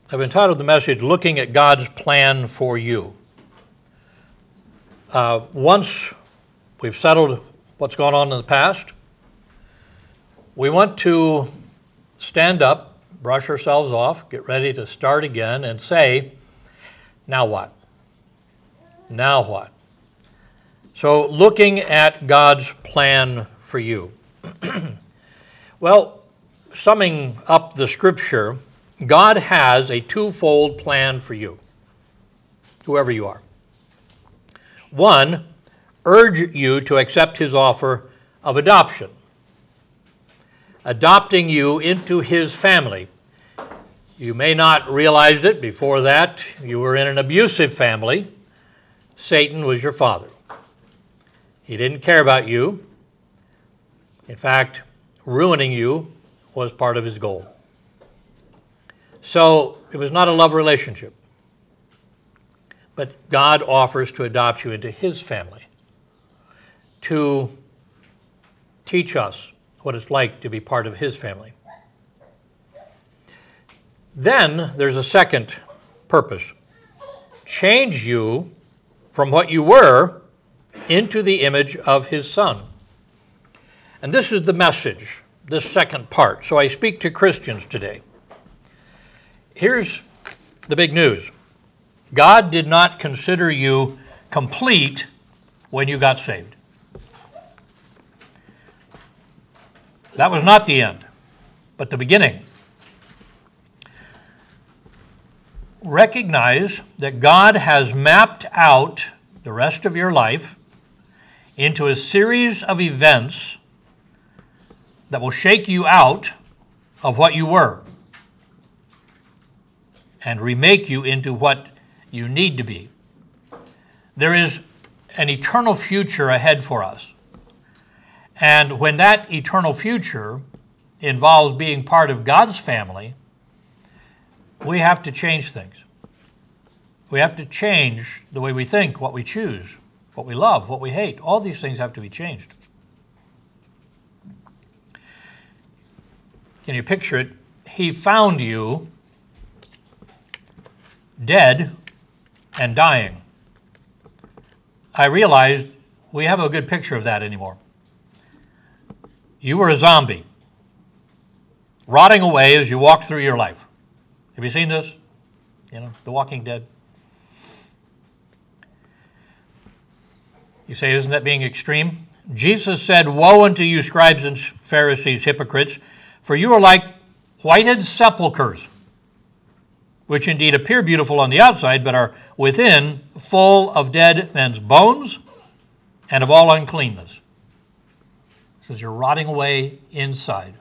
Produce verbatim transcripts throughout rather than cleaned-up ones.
I've entitled the message, Looking at God's Plan for You. Uh, once we've settled what's gone on in the past, we want to stand up, brush ourselves off, get ready to start again, and say, now what? Now what? So, looking at God's plan for you. Well, summing up the scripture, God has a twofold plan for you, whoever you are. One, urge you to accept his offer of adoption, adopting you into his family. You may not realize it. Before that, you were in an abusive family. Satan was your father. He didn't care about you. In fact, ruining you was part of his goal. So it was not a love relationship. But God offers to adopt you into his family, to teach us what it's like to be part of his family. Then there's a second purpose. Change you from what you were into the image of his Son. And this is the message, this second part. So I speak to Christians today. Here's the big news. God did not consider you complete when you got saved. That was not the end, but the beginning. Recognize that God has mapped out the rest of your life into a series of events that will shake you out of what you were and remake you into what you need to be. There is an eternal future ahead for us. And when that eternal future involves being part of God's family, we have to change things. We have to change the way we think, what we choose, what we love, what we hate. All these things have to be changed. Can you picture it? He found you dead and dying. I realized we have a good picture of that anymore. You were a zombie, rotting away as you walked through your life. Have you seen this? You know, The Walking Dead. You say, isn't that being extreme? Jesus said, woe unto you, scribes and Pharisees, hypocrites, for you are like whited sepulchres, which indeed appear beautiful on the outside, but are within full of dead men's bones and of all uncleanness. It says you're rotting away inside.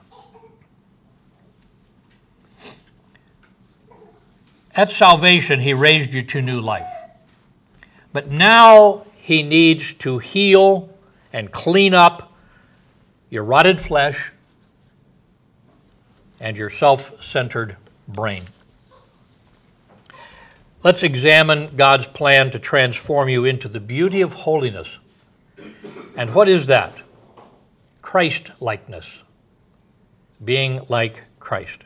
At salvation, he raised you to new life. But now he needs to heal and clean up your rotted flesh and your self-centered brain. Let's examine God's plan to transform you into the beauty of holiness. And what is that? Christ-likeness. Being like Christ.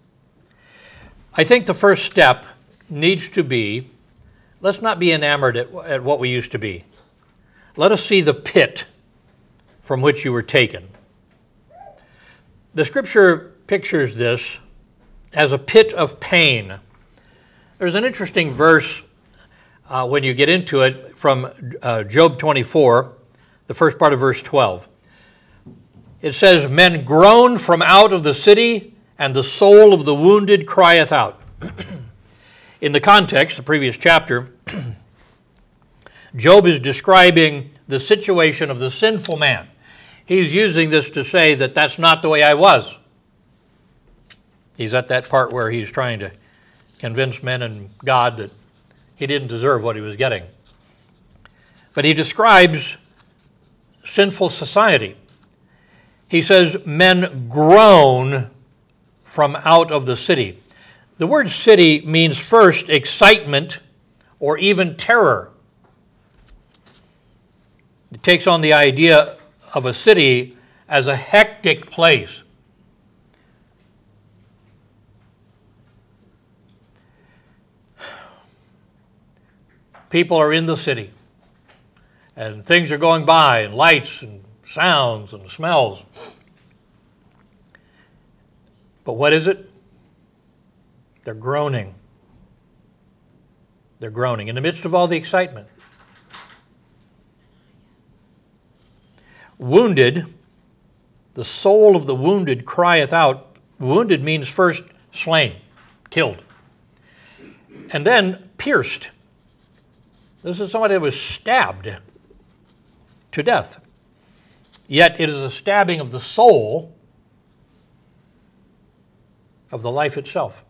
I think the first step needs to be, let's not be enamored at, at what we used to be. Let us see the pit from which you were taken. The scripture pictures this as a pit of pain. There's an interesting verse uh, when you get into it from uh, Job twenty-four, the first part of verse twelve. It says, men groan from out of the city, and the soul of the wounded crieth out. In the context, the previous chapter, Job is describing the situation of the sinful man. He's using this to say that that's not the way I was. He's at that part where he's trying to convince men and God that he didn't deserve what he was getting. But he describes sinful society. He says, men groan from out of the city. The word city means first excitement or even terror. It takes on the idea of a city as a hectic place. people are in the city, and things are going by, and lights and sounds and smells. But what is it? They're groaning. They're groaning in the midst of all the excitement. Wounded, the soul of the wounded crieth out. Wounded means first slain, killed. And then pierced. This is somebody that was stabbed to death. Yet it is a stabbing of the soul of the life itself.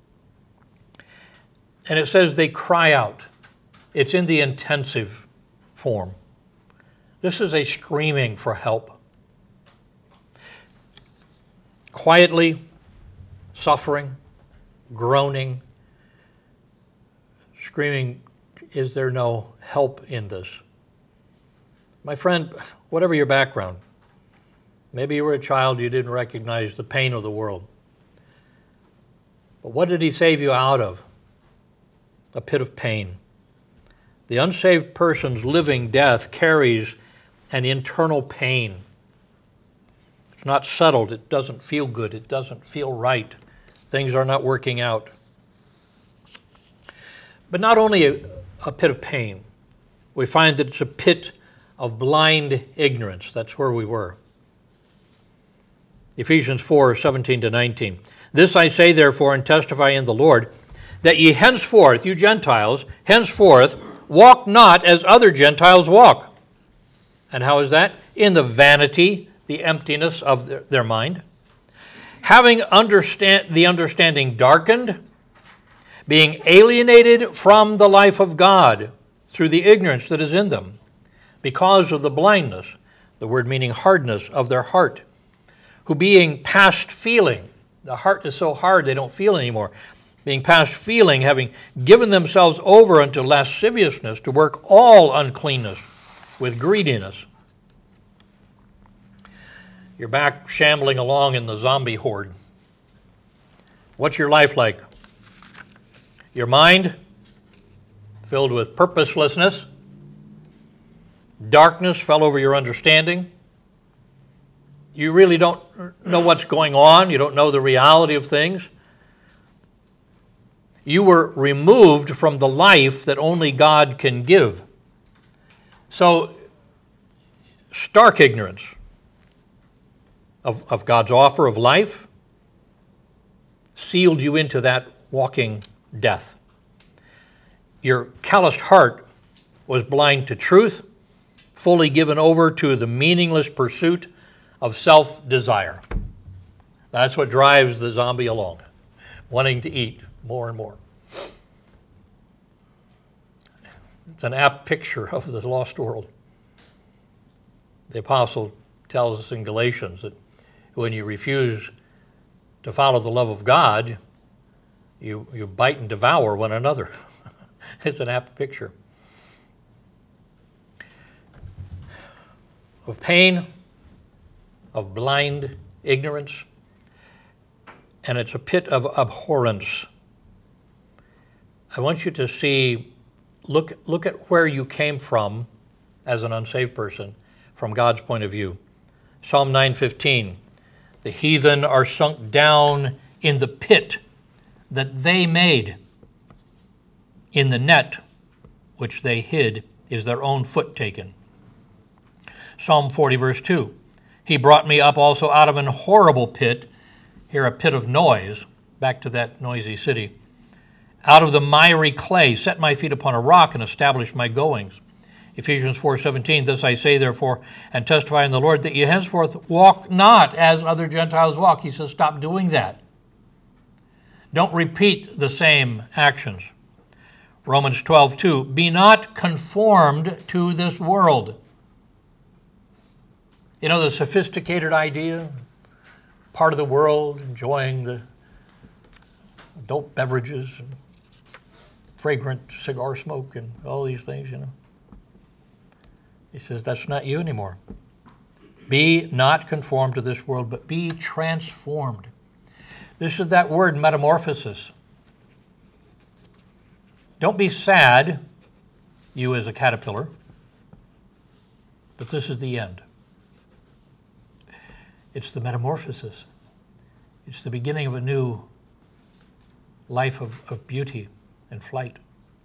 And it says they cry out. It's in the intensive form. This is a screaming for help. Quietly suffering, groaning, screaming, is there no help in this? My friend, whatever your background, maybe you were a child, you didn't recognize the pain of the world. But what did he save you out of? A pit of pain. The unsaved person's living death carries an internal pain. It's not settled. It doesn't feel good. It doesn't feel right. Things are not working out. But not only a, a pit of pain, we find that it's a pit of blind ignorance. That's where we were. Ephesians four, seventeen to nineteen. This I say, therefore, and testify in the Lord, that ye henceforth, you Gentiles, henceforth walk not as other Gentiles walk. And how is that? In the vanity, the emptiness of their, their mind. Having understand, the understanding darkened, being alienated from the life of God through the ignorance that is in them, because of the blindness, the word meaning hardness, of their heart, who being past feeling, the heart is so hard they don't feel anymore, being past feeling, having given themselves over unto lasciviousness, to work all uncleanness with greediness. You're back shambling along in the zombie horde. What's your life like? Your mind filled with purposelessness. Darkness fell over your understanding. You really don't know what's going on. You don't know the reality of things. You were removed from the life that only God can give. So, stark ignorance of, of God's offer of life sealed you into that walking death. Your calloused heart was blind to truth, fully given over to the meaningless pursuit of self-desire. That's what drives the zombie along, wanting to eat more and more. It's an apt picture of the lost world. The apostle tells us in Galatians that when you refuse to follow the love of God, you, you bite and devour one another. It's an apt picture of pain, of blind ignorance, and it's a pit of abhorrence. I want you to see, look, look at where you came from as an unsaved person from God's point of view. Psalm nine fifteen, the heathen are sunk down in the pit that they made. In the net which they hid is their own foot taken. Psalm forty, verse two, he brought me up also out of an horrible pit, here a pit of noise, back to that noisy city, out of the miry clay, set my feet upon a rock and established my goings. Ephesians four seventeen, this I say therefore, and testify in the Lord, that ye henceforth walk not as other Gentiles walk. He says, stop doing that. Don't repeat the same actions. Romans twelve two, be not conformed to this world. You know, the sophisticated idea, part of the world, enjoying the adult beverages and fragrant cigar smoke and all these things, you know. He says, that's not you anymore. Be not conformed to this world, but be transformed. This is that word, metamorphosis. Don't be sad you as a caterpillar, but this is the end. It's the metamorphosis. It's the beginning of a new life of, of beauty and flight.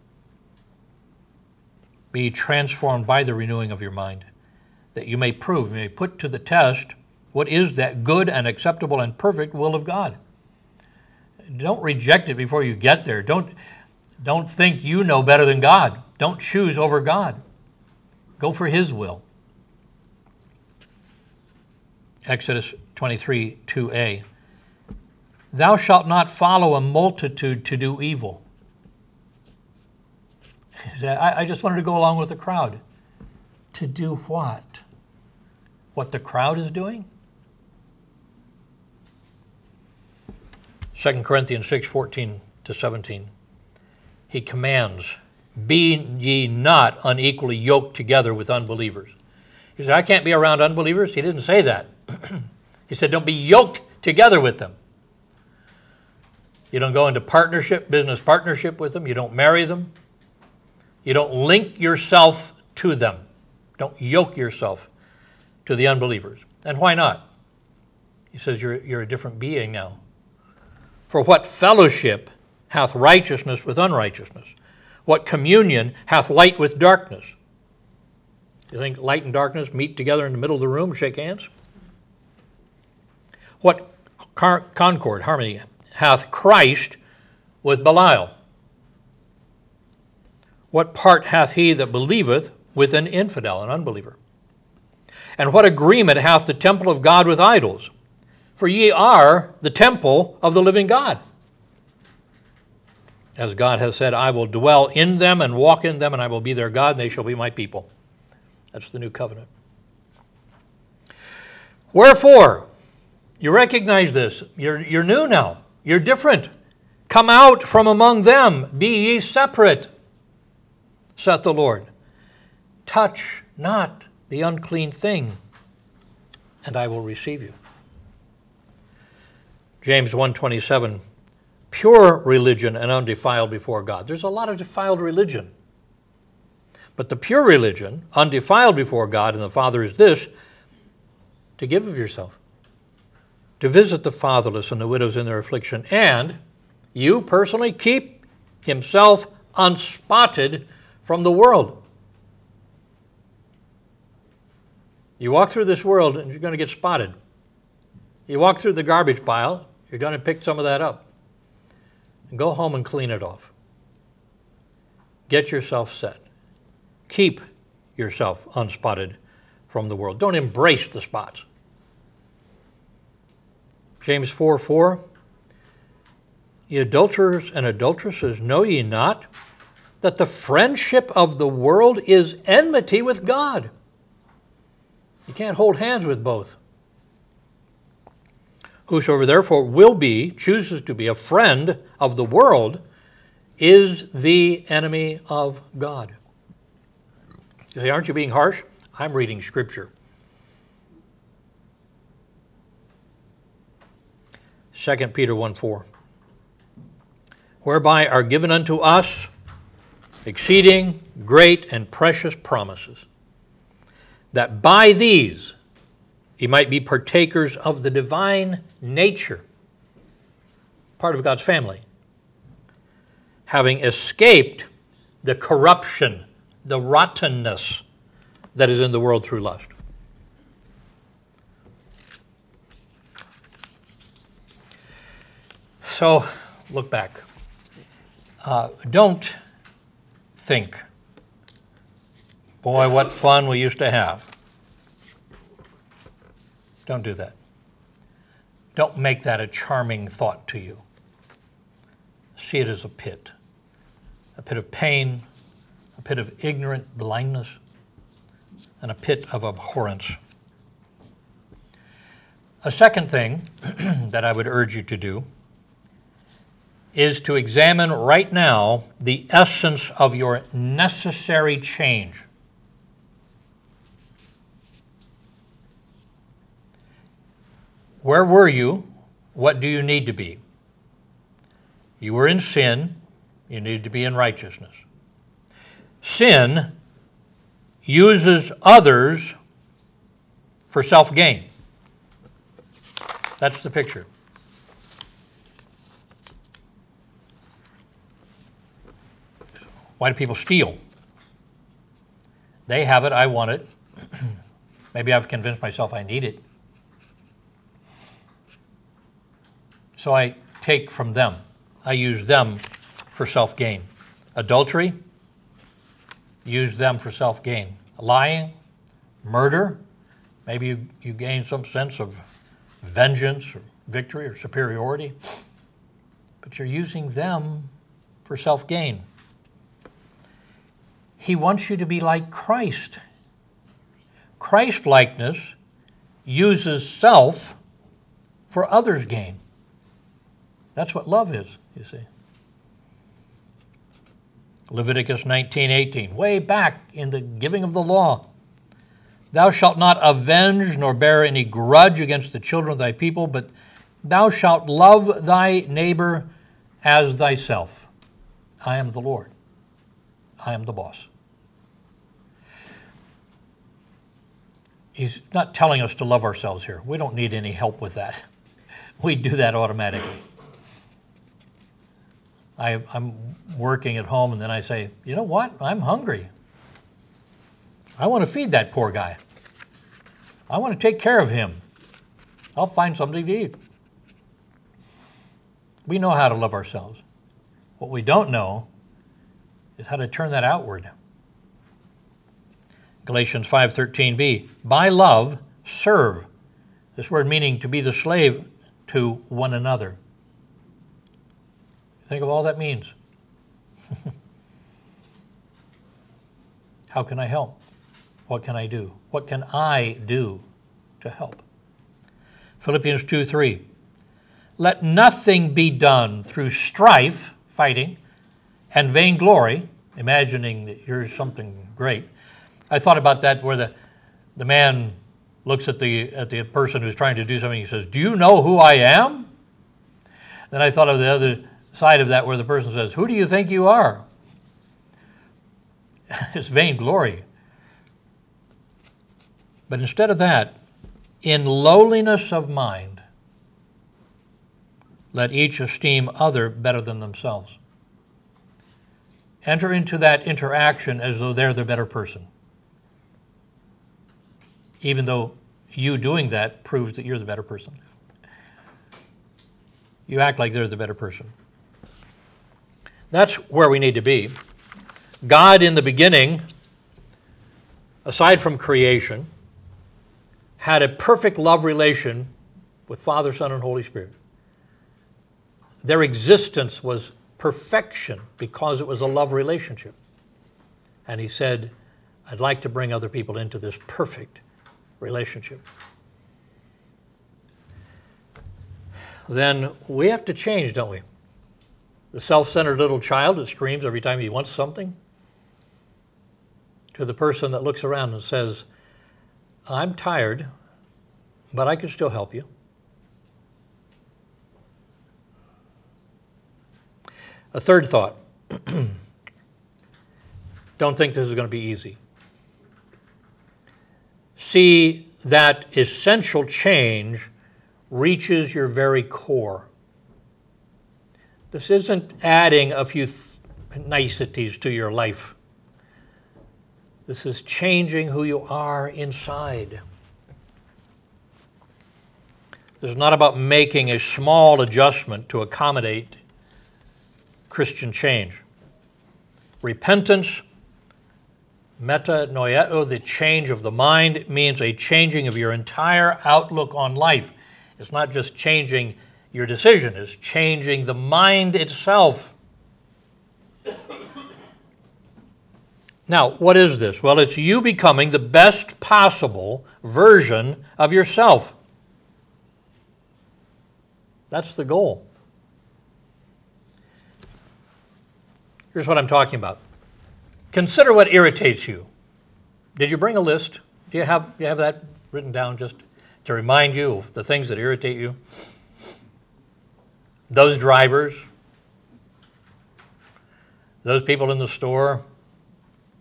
Be transformed by the renewing of your mind, that you may prove, you may put to the test what is that good and acceptable and perfect will of God. Don't reject it before you get there. Don't, don't think you know better than God. Don't choose over God. Go for His will. Exodus twenty-three, two a. Thou shalt not follow a multitude to do evil. I, I just wanted to go along with the crowd. To do what? What the crowd is doing? Second Corinthians six, fourteen to seventeen. He commands, be ye not unequally yoked together with unbelievers. He said, I can't be around unbelievers. He didn't say that. He said, don't be yoked together with them. You don't go into partnership, business partnership with them. You don't marry them. You don't link yourself to them. Don't yoke yourself to the unbelievers. And why not? He says, you're, you're a different being now. For what fellowship hath righteousness with unrighteousness? What communion hath light with darkness? You think light and darkness meet together in the middle of the room and shake hands? What car- concord, harmony, hath Christ with Belial? What part hath he that believeth with an infidel, an unbeliever? And what agreement hath the temple of God with idols? For ye are the temple of the living God. As God has said, I will dwell in them and walk in them, and I will be their God, and they shall be my people. That's the new covenant. Wherefore, you recognize this. You're, you're new now. You're different. Come out from among them. Be ye separate, saith the Lord. Touch not the unclean thing, and I will receive you. James one twenty-seven, pure religion and undefiled before God. There's a lot of defiled religion. But the pure religion, undefiled before God and the Father, is this, to give of yourself, to visit the fatherless and the widows in their affliction, and you personally keep himself unspotted from the world. You walk through this world and you're going to get spotted. You walk through the garbage pile, you're going to pick some of that up. And go home and clean it off. Get yourself set. Keep yourself unspotted from the world. Don't embrace the spots. James four four, ye adulterers and adulteresses, know ye not that the friendship of the world is enmity with God? You can't hold hands with both. Whosoever therefore will be, chooses to be a friend of the world, is the enemy of God. You say, aren't you being harsh? I'm reading Scripture. Second Peter one four. Whereby are given unto us exceeding great and precious promises, that by these ye might be partakers of the divine nature, part of God's family, having escaped the corruption, the rottenness that is in the world through lust. So, look back. Uh, don't think, boy, what fun we used to have. Don't do that. Don't make that a charming thought to you. See it as a pit, a pit of pain, a pit of ignorant blindness, and a pit of abhorrence. A second thing that I would urge you to do is to examine right now the essence of your necessary change. Where were you? What do you need to be? You were in sin. You need to be in righteousness. sin uses others for self-gain. That's the picture. Why do people steal? They have it, I want it. Maybe I've convinced myself I need it. So I take from them. I use them for self-gain. Adultery, use them for self-gain. Lying, murder, maybe you, you gain some sense of vengeance or victory or superiority, but you're using them for self-gain. He wants you to be like Christ. Christ-likeness uses self for others' gain. That's what love is, you see. Leviticus nineteen eighteen, way back in the giving of the law. Thou shalt not avenge nor bear any grudge against the children of thy people, but thou shalt love thy neighbor as thyself. I am the Lord. I am the boss. He's not telling us to love ourselves here. We don't need any help with that. We do that automatically. I, I'm working at home and then I say, you know what? I'm hungry. I want to feed that poor guy. I want to take care of him. I'll find something to eat. We know how to love ourselves. What we don't know is how to turn that outward. Galatians five thirteen b, by love, serve. This word meaning to be the slave to one another. Think of all that means. How can I help? What can I do? What can I do to help? Philippians two three, let nothing be done through strife, fighting, and vainglory, imagining that you're something great. I thought about that where the, the man looks at the at the person who's trying to do something. He says, do you know who I am? Then I thought of the other side of that where the person says, who do you think you are? It's vainglory. But instead of that, in lowliness of mind, let each esteem other better than themselves. Enter into that interaction as though they're the better person. Even though you doing that proves that you're the better person. You act like they're the better person. That's where we need to be. God in the beginning, aside from creation, had a perfect love relation with Father, Son, and Holy Spirit. Their existence was perfection because it was a love relationship. And he said, I'd like to bring other people into this perfect relationship. Then we have to change, don't we? The self-centered little child that screams every time he wants something, to the person that looks around and says, I'm tired, but I can still help you. A third thought. Don't think this is going to be easy. See that essential change reaches your very core. This isn't adding a few th- niceties to your life. This is changing who you are inside. This is not about making a small adjustment to accommodate Christian change. Repentance, metanoia, the change of the mind, means a changing of your entire outlook on life. It's not just changing your decision, it's changing the mind itself. Now, what is this? Well, it's you becoming the best possible version of yourself. That's the goal. Here's what I'm talking about. Consider what irritates you. Did you bring a list? Do you have, do you have that written down just to remind you of the things that irritate you? Those drivers, those people in the store,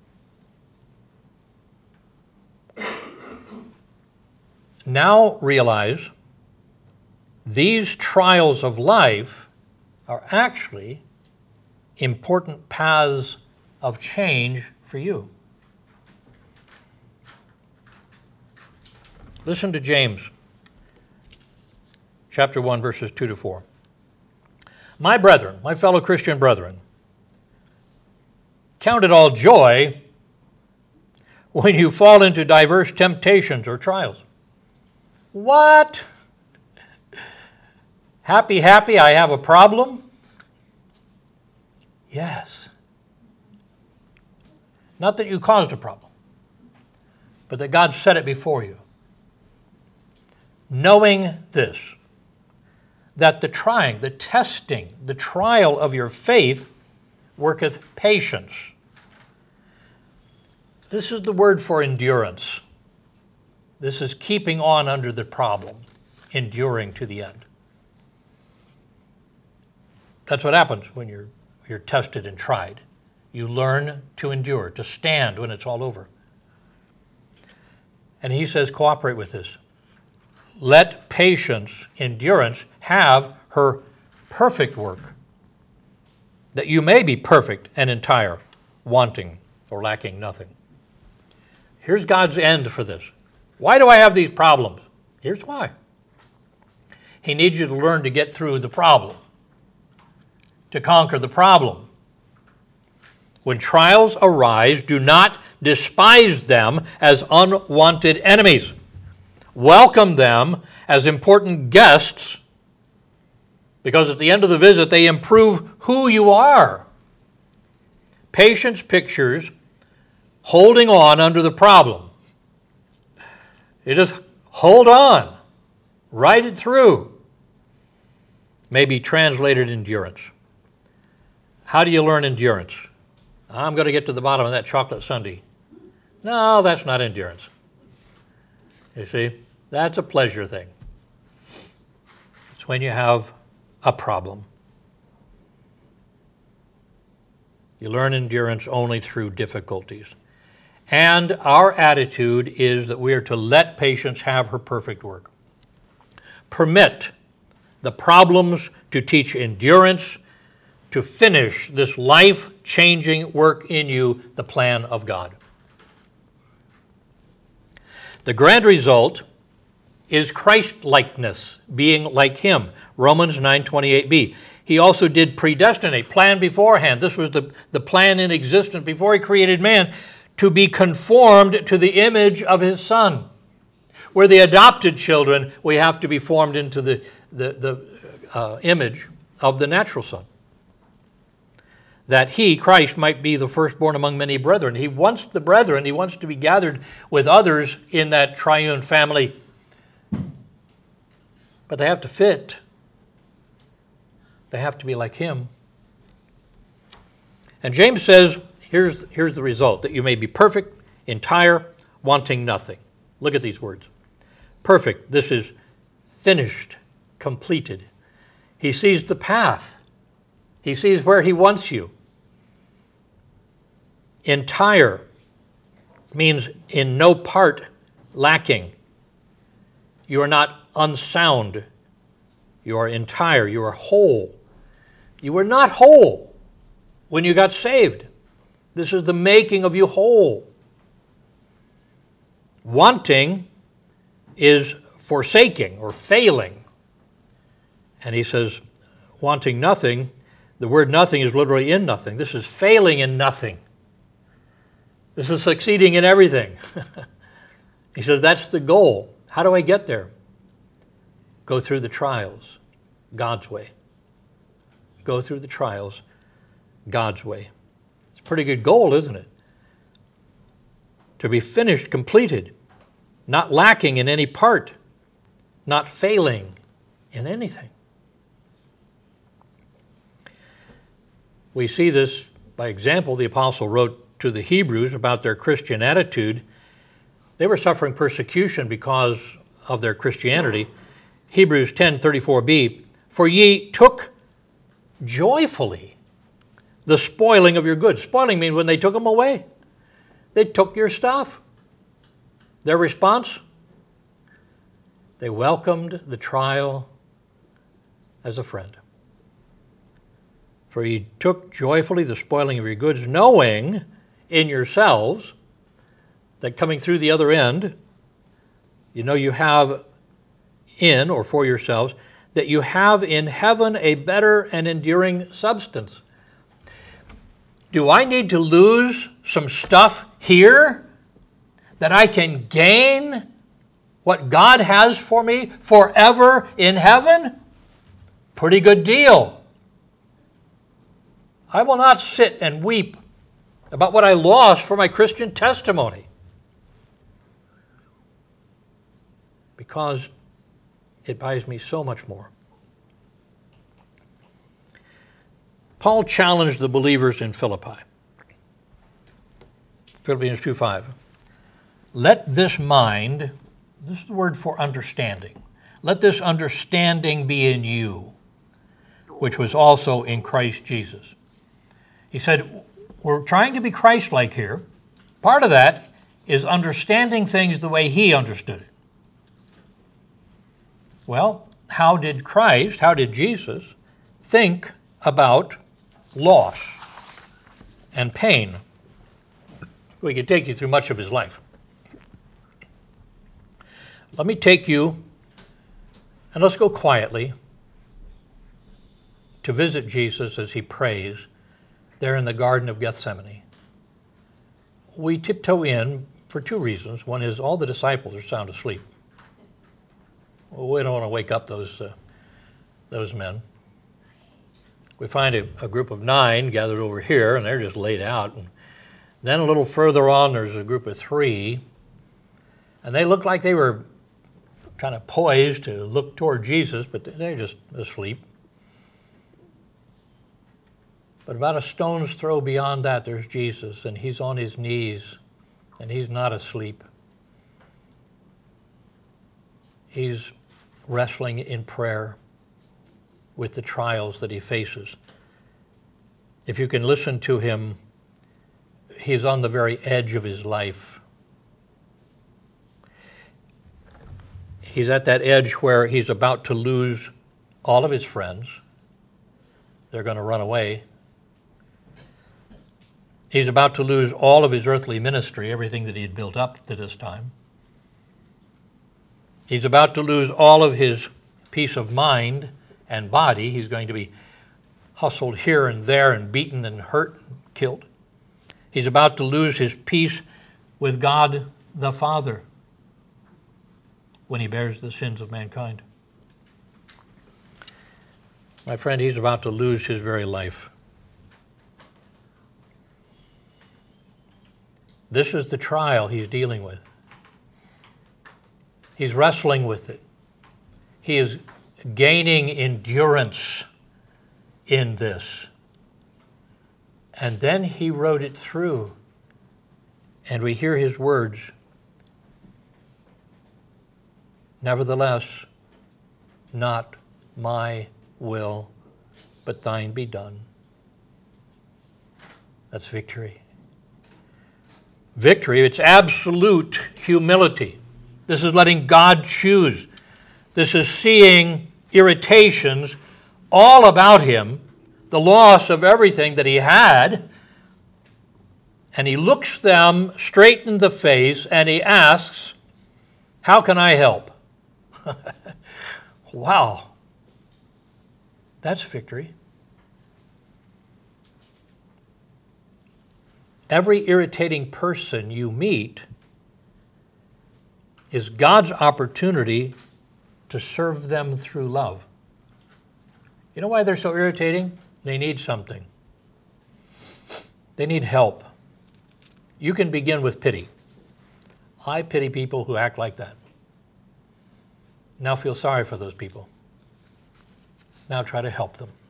now realize these trials of life are actually important paths of change for you. Listen to James, chapter one, verses two to four. My brethren, my fellow Christian brethren, count it all joy when you fall into diverse temptations or trials. What? Happy, happy, I have a problem? Yes. Not that you caused a problem, but that God set it before you. Knowing this, that the trying, the testing, the trial of your faith worketh patience. This is the word for endurance. This is keeping on under the problem, enduring to the end. That's what happens when you're, you're tested and tried. You learn to endure, to stand when it's all over. And he says, cooperate with this. Let patience, endurance, have her perfect work, that you may be perfect and entire, wanting or lacking nothing. Here's God's end for this. Why do I have these problems? Here's why. He needs you to learn to get through the problem, to conquer the problem. When trials arise, do not despise them as unwanted enemies. Welcome them as important guests, because at the end of the visit, they improve who you are. Patience pictures holding on under the problem. You just hold on, ride it through. Maybe translated endurance. How do you learn endurance? I'm going to get to the bottom of that chocolate sundae. No, that's not endurance. You see, that's a pleasure thing. It's when you have a problem. You learn endurance only through difficulties. And our attitude is that we are to let patience have her perfect work. Permit the problems to teach endurance, to finish this life-changing work in you, the plan of God. The grand result is Christ-likeness, being like him. Romans nine twenty-eight b. He also did predestinate, plan beforehand. This was the, the plan in existence before he created man, to be conformed to the image of his Son. We're the adopted children. We have to be formed into the, the, the uh, image of the natural Son, that he, Christ, might be the firstborn among many brethren. He wants the brethren, he wants to be gathered with others in that triune family, but they have to fit. They have to be like him. And James says, here's, here's the result, that you may be perfect, entire, wanting nothing. Look at these words. Perfect, this is finished, completed. He sees the path. He sees where he wants you. Entire means in no part lacking. You are not unsound. You are entire. You are whole. You were not whole when you got saved. This is the making of you whole. Wanting is forsaking or failing. And he says, wanting nothing, the word nothing is literally in nothing. This is failing in nothing. This is succeeding in everything. He says, that's the goal. How do I get there? Go through the trials God's way. Go through the trials God's way. It's a pretty good goal, isn't it? To be finished, completed, not lacking in any part, not failing in anything. We see this by example. The apostle wrote to the Hebrews about their Christian attitude. They were suffering persecution because of their Christianity. Hebrews ten thirty-four b, for ye took joyfully the spoiling of your goods. Spoiling means when they took them away. They took your stuff. Their response? They welcomed the trial as a friend. For ye took joyfully the spoiling of your goods, knowing in yourselves that coming through the other end, you know you have in, or for yourselves, that you have in heaven a better and enduring substance. Do I need to lose some stuff here that I can gain what God has for me forever in heaven? Pretty good deal. I will not sit and weep about what I lost for my Christian testimony, because it buys me so much more. Paul challenged the believers in Philippi. Philippians two five. Let this mind, this is the word for understanding, let this understanding be in you, which was also in Christ Jesus. He said, we're trying to be Christ-like here. Part of that is understanding things the way he understood it. Well, how did Christ, how did Jesus think about loss and pain? We could take you through much of his life. Let me take you, and let's go quietly to visit Jesus as he prays there in the Garden of Gethsemane. We tiptoe in for two reasons. One is all the disciples are sound asleep. Well, we don't want to wake up those uh, those men. We find a, a group of nine gathered over here, and they're just laid out. And then a little further on, there's a group of three, and they look like they were kind of poised to look toward Jesus, but they're just asleep. But about a stone's throw beyond that, there's Jesus, and he's on his knees, and he's not asleep. He's wrestling in prayer with the trials that he faces. If you can listen to him, he's on the very edge of his life. He's at that edge where he's about to lose all of his friends. They're going to run away. He's about to lose all of his earthly ministry, everything that he had built up to this time. He's about to lose all of his peace of mind and body. He's going to be hustled here and there and beaten and hurt and killed. He's about to lose his peace with God the Father when he bears the sins of mankind. My friend, he's about to lose his very life. This is the trial he's dealing with. He's wrestling with it. He is gaining endurance in this. And then he wrote it through, and we hear his words. Nevertheless, not my will, but thine be done. That's victory. Victory, it's absolute humility. This is letting God choose. This is seeing irritations all about him, the loss of everything that he had, and he looks them straight in the face and he asks, how can I help? Wow. That's victory. Every irritating person you meet is God's opportunity to serve them through love. You know why they're so irritating? They need something. They need help. You can begin with pity. I pity people who act like that. Now feel sorry for those people. Now try to help them.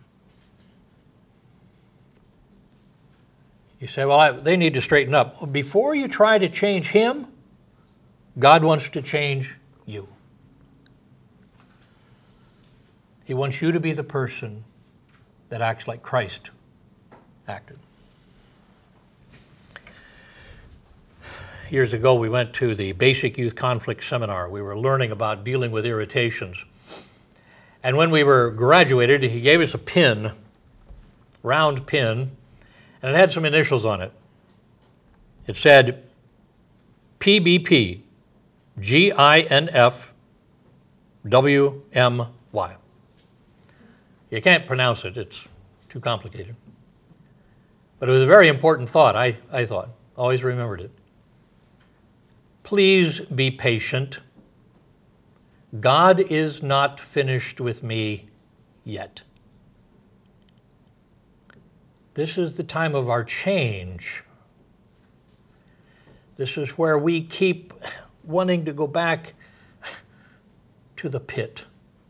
You say, well, I, they need to straighten up. Before you try to change him, God wants to change you. He wants you to be the person that acts like Christ acted. years ago, we went to the Basic Youth Conflict Seminar. We were learning about dealing with irritations. And when we were graduated, he gave us a pin, round pin, and it had some initials on it. It said P B P, G I N F W M Y. You can't pronounce it, it's too complicated. But it was a very important thought, I, I thought. Always remembered it. Please be patient. God is not finished with me yet. This is the time of our change. This is where we keep wanting to go back to the pit.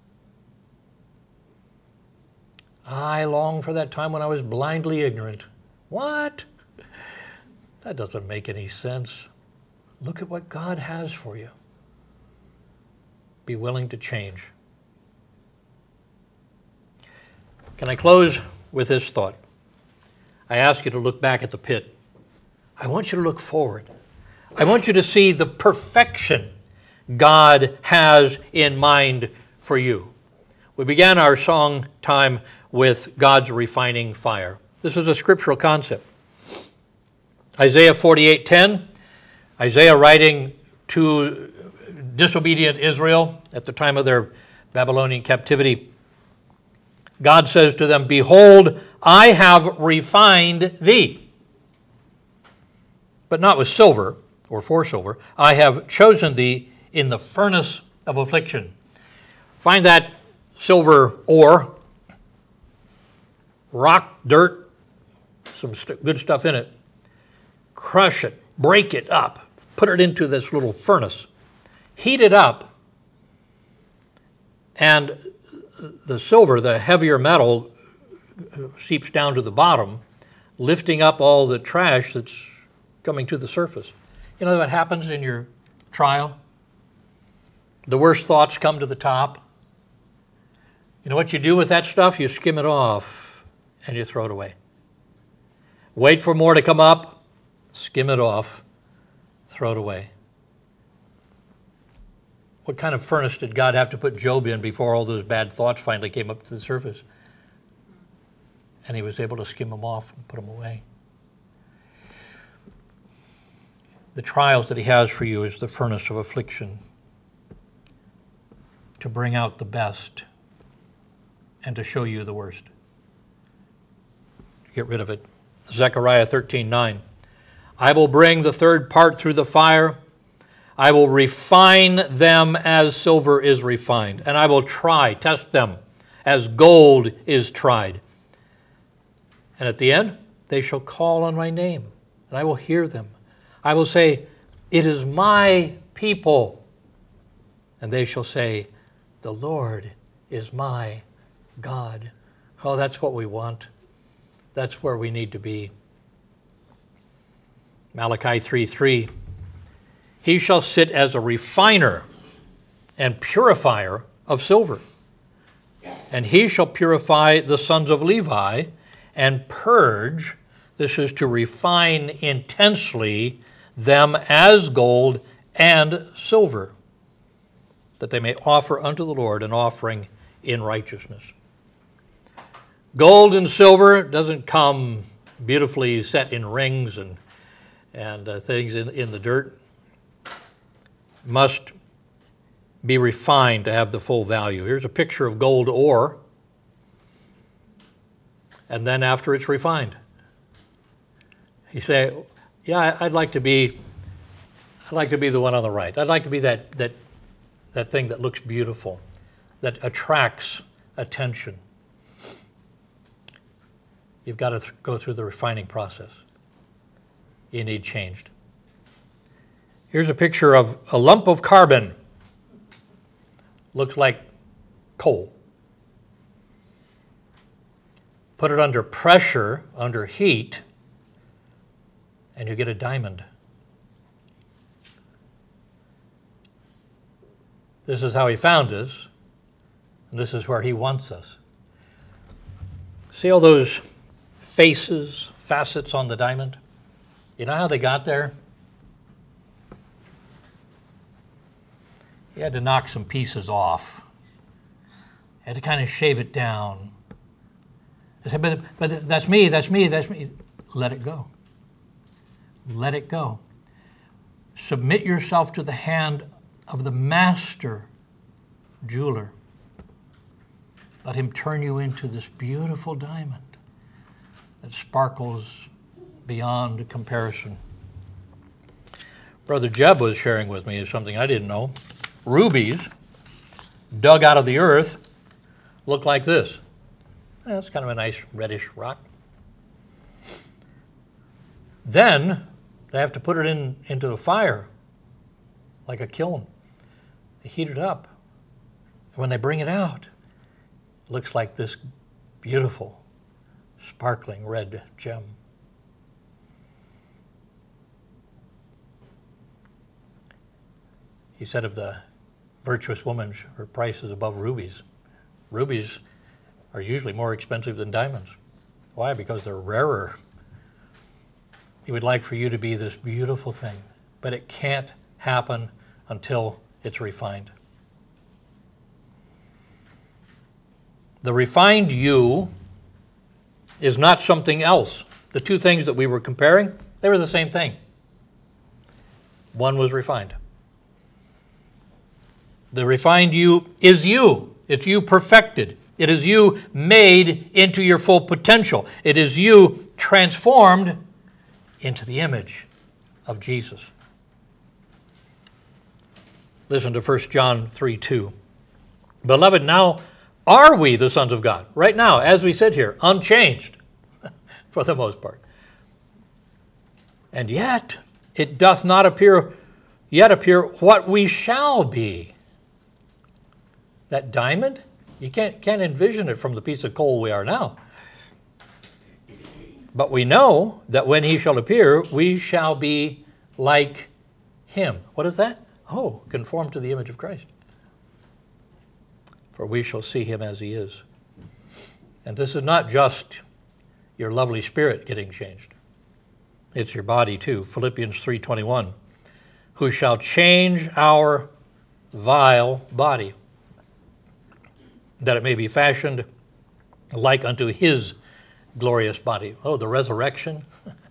I long for that time when I was blindly ignorant. What? That doesn't make any sense. Look at what God has for you. Be willing to change. Can I close with this thought? I ask you to look back at the pit. I want you to look forward. I want you to see the perfection God has in mind for you. We began our song time with God's refining fire. This is a scriptural concept. Isaiah forty-eight ten, Isaiah writing to disobedient Israel at the time of their Babylonian captivity. God says to them, "Behold, I have refined thee, but not with silver or for silver. I have chosen thee in the furnace of affliction." Find that silver ore, rock, dirt, some st- good stuff in it. Crush it, break it up, put it into this little furnace. Heat it up, and the silver, the heavier metal, seeps down to the bottom, lifting up all the trash that's coming to the surface. You know what happens in your trial? The worst thoughts come to the top. You know what you do with that stuff? You skim it off and you throw it away. Wait for more to come up, skim it off, throw it away. What kind of furnace did God have to put Job in before all those bad thoughts finally came up to the surface? And he was able to skim them off and put them away. The trials that he has for you is the furnace of affliction to bring out the best and to show you the worst. Get rid of it. Zechariah thirteen nine. I will bring the third part through the fire. I will refine them as silver is refined, and I will try, test them as gold is tried. And at the end, they shall call on my name, and I will hear them. I will say, it is my people. And they shall say, the Lord is my God. Oh, that's what we want. That's where we need to be. Malachi three three. He shall sit as a refiner and purifier of silver. And he shall purify the sons of Levi and purge, this is to refine intensely, them as gold and silver, that they may offer unto the Lord an offering in righteousness. Gold and silver doesn't come beautifully set in rings and, and uh, things in, in the dirt. Must be refined to have the full value. Here's a picture of gold ore, and then after it's refined. You say, yeah, I'd like to be, I'd like to be the one on the right. I'd like to be that that that thing that looks beautiful, that attracts attention. You've got to th- go through the refining process. You need changed. Here's a picture of a lump of carbon. Looks like coal. Put it under pressure, under heat, and you get a diamond. This is how he found us, and this is where he wants us. See all those faces, facets on the diamond? You know how they got there? He had to knock some pieces off. Had to kind of shave it down. I said, but, but that's me, that's me, that's me. Let it go. Let it go. Submit yourself to the hand of the master jeweler. Let him turn you into this beautiful diamond that sparkles beyond comparison. Brother Jeb was sharing with me something I didn't know. Rubies, dug out of the earth, look like this. That's kind of a nice reddish rock. Then they have to put it in into a fire, like a kiln. They heat it up. And when they bring it out, it looks like this beautiful, sparkling red gem. He said of the virtuous woman, her price is above rubies. Rubies are usually more expensive than diamonds. Why? Because they're rarer. He would like for you to be this beautiful thing, but it can't happen until it's refined. The refined you is not something else. The two things that we were comparing, they were the same thing. One was refined. The refined you is you. It's you perfected. It is you made into your full potential. It is you transformed into the image of Jesus. Listen to First John three two. Beloved, now are we the sons of God? Right now, as we sit here, unchanged for the most part. And yet, it doth not appear, yet appear what we shall be. That diamond, you can't, can't envision it from the piece of coal we are now. But we know that when he shall appear, we shall be like him. What is that? Oh, conform to the image of Christ. For we shall see him as he is. And this is not just your lovely spirit getting changed. It's your body too. Philippians three twenty-one. Who shall change our vile body, that it may be fashioned like unto his glorious body. Oh, the resurrection.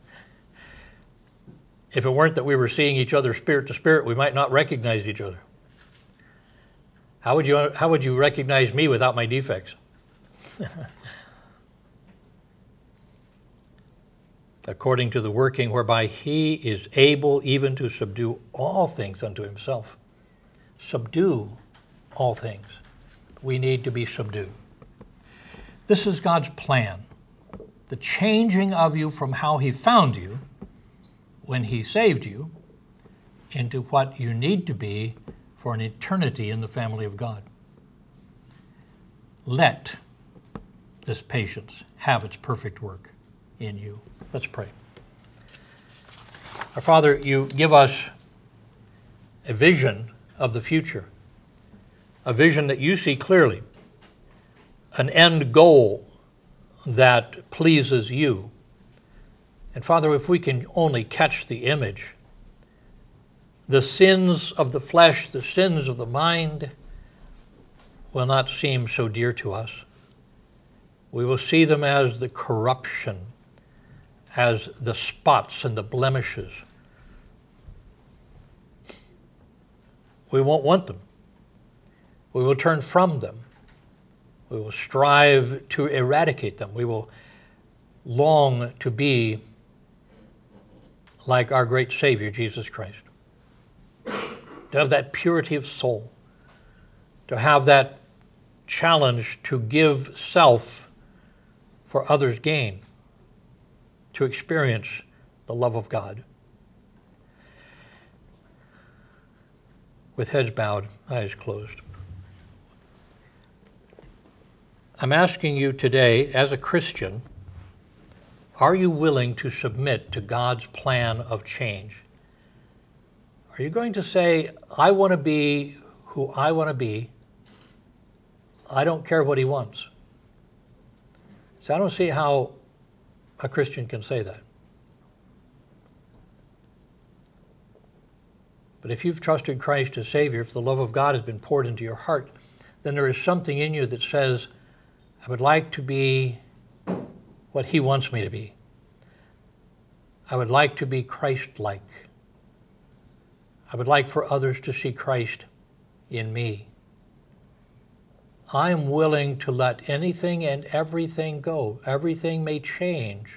If it weren't that we were seeing each other spirit to spirit, we might not recognize each other. How would you, how would you recognize me without my defects? According to the working whereby he is able even to subdue all things unto himself. Subdue all things. We need to be subdued. This is God's plan. The changing of you from how he found you when he saved you into what you need to be for an eternity in the family of God. Let this patience have its perfect work in you. Let's pray. Our Father, you give us a vision of the future, a vision that you see clearly, an end goal that pleases you. And Father, if we can only catch the image, the sins of the flesh, the sins of the mind will not seem so dear to us. We will see them as the corruption, as the spots and the blemishes. We won't want them. We will turn from them. We will strive to eradicate them. We will long to be like our great Savior, Jesus Christ. To have that purity of soul. To have that challenge to give self for others' gain. To experience the love of God. With heads bowed, eyes closed. I'm asking you today, as a Christian, are you willing to submit to God's plan of change? Are you going to say, I want to be who I want to be. I don't care what he wants. So I don't see how a Christian can say that. But if you've trusted Christ as Savior, if the love of God has been poured into your heart, then there is something in you that says, I would like to be what He wants me to be. I would like to be Christ-like. I would like for others to see Christ in me. I am willing to let anything and everything go. Everything may change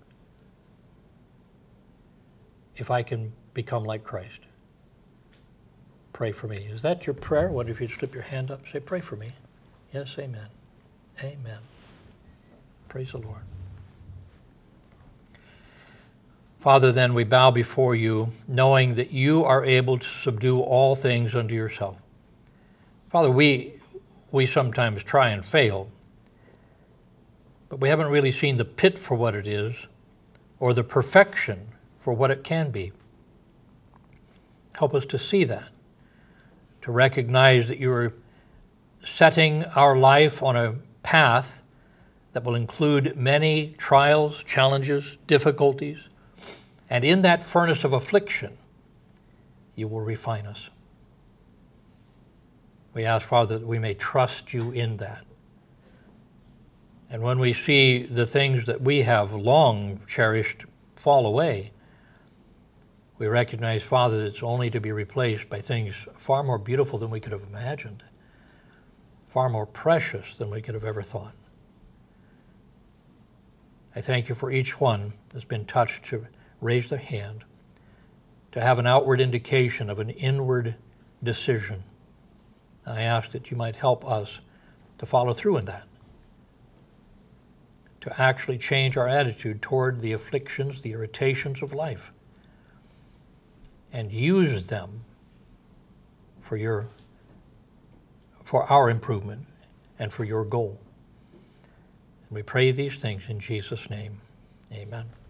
if I can become like Christ. Pray for me. Is that your prayer? I wonder if you'd slip your hand up. Say, pray for me. Yes, amen. Amen. Praise the Lord. Father, then we bow before you, knowing that you are able to subdue all things unto yourself. Father, we, we sometimes try and fail, but we haven't really seen the pit for what it is or the perfection for what it can be. Help us to see that, to recognize that you are setting our life on a path that will include many trials, challenges, difficulties, and in that furnace of affliction, you will refine us. We ask, Father, that we may trust you in that. And when we see the things that we have long cherished fall away, we recognize, Father, that it's only to be replaced by things far more beautiful than we could have imagined, far more precious than we could have ever thought. I thank you for each one that's been touched to raise their hand, to have an outward indication of an inward decision. I ask that you might help us to follow through in that, to actually change our attitude toward the afflictions, the irritations of life, and use them for your, for our improvement and for your goal. And we pray these things in Jesus' name. Amen.